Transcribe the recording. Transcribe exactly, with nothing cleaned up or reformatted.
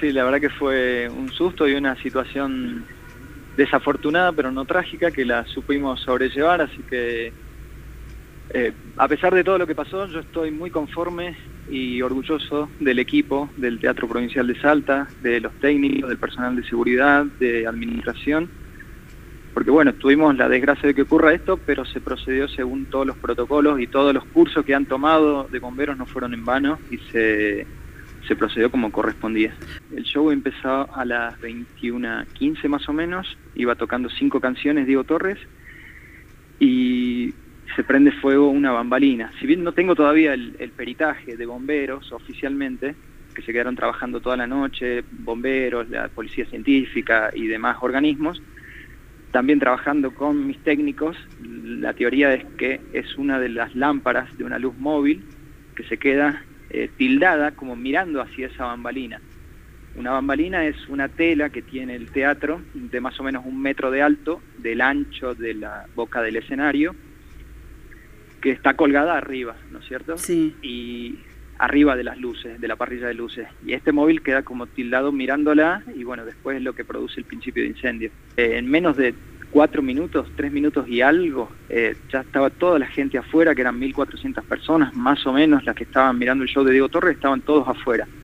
sí, la verdad que fue un susto y una situación desafortunada, pero no trágica, que la supimos sobrellevar, así que eh, a pesar de todo lo que pasó, yo estoy muy conforme y orgulloso del equipo del Teatro Provincial de Salta, de los técnicos, del personal de seguridad, de administración, porque bueno, tuvimos la desgracia de que ocurra esto, pero se procedió según todos los protocolos y todos los cursos que han tomado de bomberos no fueron en vano y se, se procedió como correspondía. El show empezó a las veintiuna quince más o menos, iba tocando cinco canciones Diego Torres y se prende fuego una bambalina. Si bien no tengo todavía el, el peritaje de bomberos oficialmente, que se quedaron trabajando toda la noche, bomberos, la policía científica y demás organismos, también trabajando con mis técnicos, la teoría es que es una de las lámparas de una luz móvil que se queda eh, tildada como mirando hacia esa bambalina. Una bambalina es una tela que tiene el teatro de más o menos un metro de alto, del ancho de la boca del escenario, que está colgada arriba, ¿no es cierto? Sí. Y arriba de las luces, de la parrilla de luces. Y este móvil queda como tildado mirándola y bueno, después es lo que produce el principio de incendio. Eh, en menos de cuatro minutos, tres minutos y algo, eh, ya estaba toda la gente afuera, que eran mil cuatrocientas personas, más o menos las que estaban mirando el show de Diego Torres, estaban todos afuera.